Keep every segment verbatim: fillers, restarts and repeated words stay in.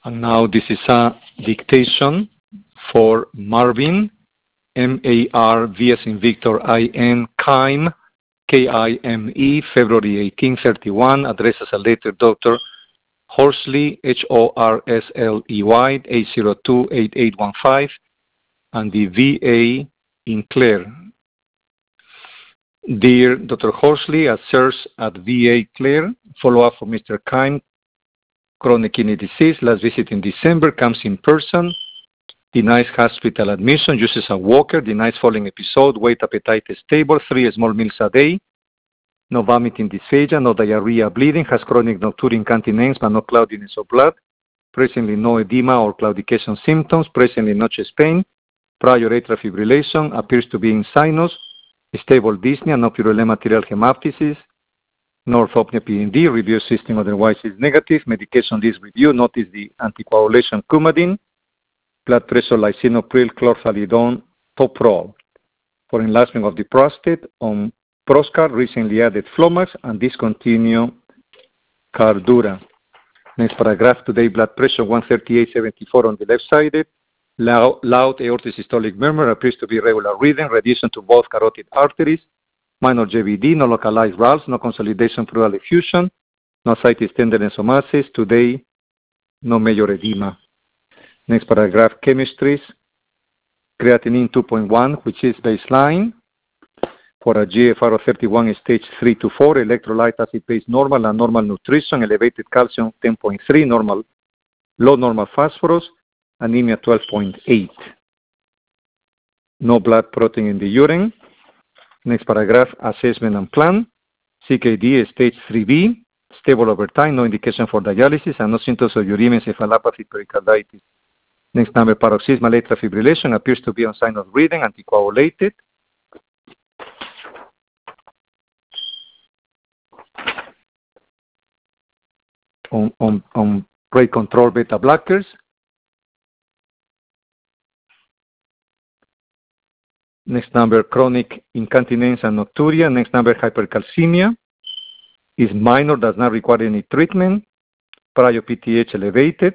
And now this is a dictation for Marvin, M A R V as in Victor, I N, Kime, K I M E, February eighteenth, thirty-one, address as a letter Doctor Horsley, H O R S L E Y, eight zero two, eight eight one five, and the V A in Clare. Dear Doctor Horsley, as search at V A Clare, follow-up for Mister Kime, chronic kidney disease, last visit in December, comes in person, denies hospital admission, uses a walker, denies falling episode, weight, appetite stable, three small meals a day, no vomiting, dysphagia, no diarrhea, bleeding, has chronic nocturia incontinence but no cloudiness of blood, presently no edema or claudication symptoms, presently no chest pain, prior atrial fibrillation, appears to be in sinus, stable dyspnea, no purulent material hemoptysis, no orthopnea P N D, review system otherwise is negative, medication list review, notice the anticoagulation Coumadin, blood pressure lisinopril, chlorthalidone, toprol. For enlargement of the prostate, on Proscar, recently added Flomax, and discontinue Cardura. Next paragraph, today blood pressure one thirty-eight seventy-four on the left side, loud, loud aortic systolic murmur, appears to be regular rhythm, radiation to both carotid arteries, minor J V D, no localized valves, no consolidation pleural effusion, no ascites tenderness or masses, today no major edema. Next paragraph, chemistries, creatinine two point one, which is baseline. For a G F R of thirty-one, stage three to four, electrolyte acid base normal and normal nutrition, elevated calcium ten point three, normal, low normal phosphorus, anemia twelve point eight. No blood protein in the urine. Next paragraph, assessment and plan. C K D stage three B, stable over time, no indication for dialysis, and no symptoms of uremia, encephalopathy, pericarditis. Next number, paroxysmal atrial fibrillation, appears to be on sign of breathing, anticoagulated. On, on, on rate control beta blockers. Next number, chronic incontinence and nocturia. Next number, hypercalcemia. Is minor, does not require any treatment. Prior P T H elevated.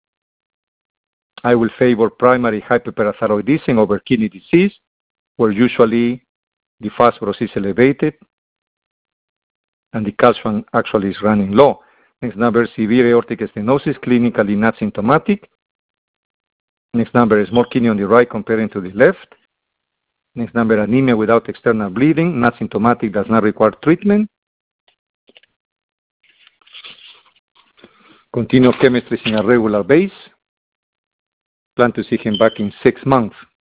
I will favor primary hyperparathyroidism over kidney disease, where usually the phosphorus is elevated and the calcium actually is running low. Next number, severe aortic stenosis, clinically not symptomatic. Next number is more kidney on the right comparing to the left. Next number, anemia without external bleeding, not symptomatic, does not require treatment. Continue chemistry in a regular base. Plan to see him back in six months.